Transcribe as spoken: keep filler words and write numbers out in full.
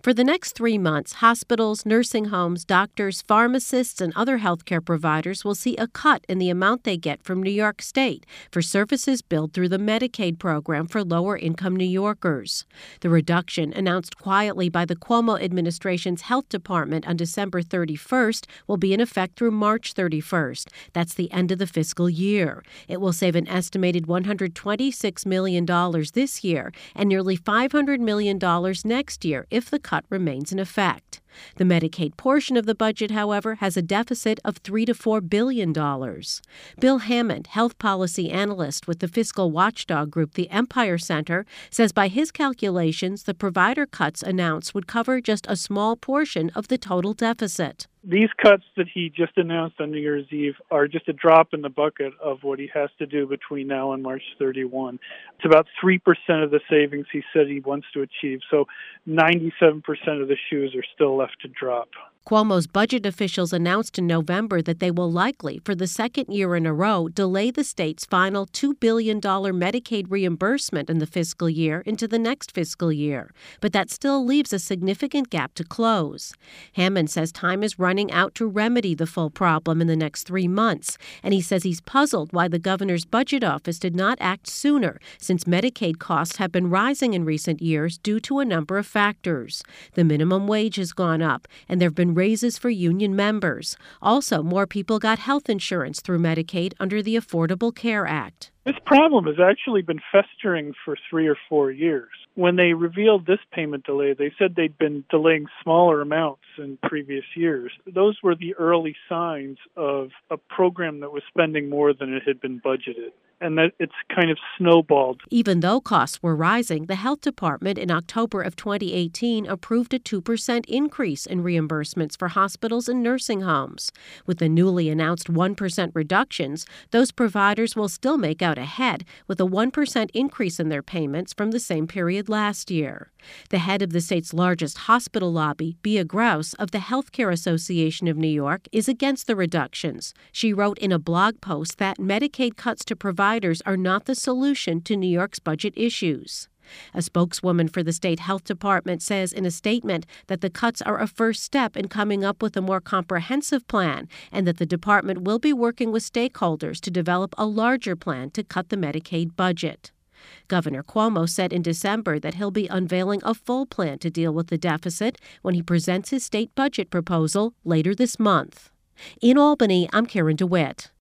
For the next three months, hospitals, nursing homes, doctors, pharmacists, and other healthcare providers will see a cut in the amount they get from New York State for services billed through the Medicaid program for lower-income New Yorkers. The reduction, announced quietly by the Cuomo administration's health department on December thirty-first, will be in effect through March thirty-first. That's the end of the fiscal year. It will save an estimated one hundred twenty-six million dollars this year and nearly five hundred million dollars next year if the cut remains in effect. The Medicaid portion of the budget, however, has a deficit of three to four billion dollars. Bill Hammond, health policy analyst with the fiscal watchdog group the Empire Center, says by his calculations, the provider cuts announced would cover just a small portion of the total deficit. These cuts that he just announced on New Year's Eve are just a drop in the bucket of what he has to do between now and March thirty-first. It's about three percent of the savings he said he wants to achieve, so ninety-seven percent of the shoes are still left to drop. Cuomo's budget officials announced in November that they will likely, for the second year in a row, delay the state's final two billion dollars Medicaid reimbursement in the fiscal year into the next fiscal year. But that still leaves a significant gap to close. Hammond says time is running out to remedy the full problem in the next three months, and he says he's puzzled why the governor's budget office did not act sooner, since Medicaid costs have been rising in recent years due to a number of factors. The minimum wage has gone up, and there have been raises for union members. Also, more people got health insurance through Medicaid under the Affordable Care Act. This problem has actually been festering for three or four years. When they revealed this payment delay, they said they'd been delaying smaller amounts in previous years. Those were the early signs of a program that was spending more than it had been budgeted, and that it's kind of snowballed. Even though costs were rising, the health department in October of twenty eighteen approved a two percent increase in reimbursements for hospitals and nursing homes. With the newly announced one percent reductions, those providers will still make out ahead, with a one percent increase in their payments from the same period last year. The head of the state's largest hospital lobby, Bea Grouse of the Healthcare Association of New York, is against the reductions. She wrote in a blog post that Medicaid cuts to providers are not the solution to New York's budget issues. A spokeswoman for the state health department says in a statement that the cuts are a first step in coming up with a more comprehensive plan and that the department will be working with stakeholders to develop a larger plan to cut the Medicaid budget. Governor Cuomo said in December that he'll be unveiling a full plan to deal with the deficit when he presents his state budget proposal later this month. In Albany, I'm Karen DeWitt.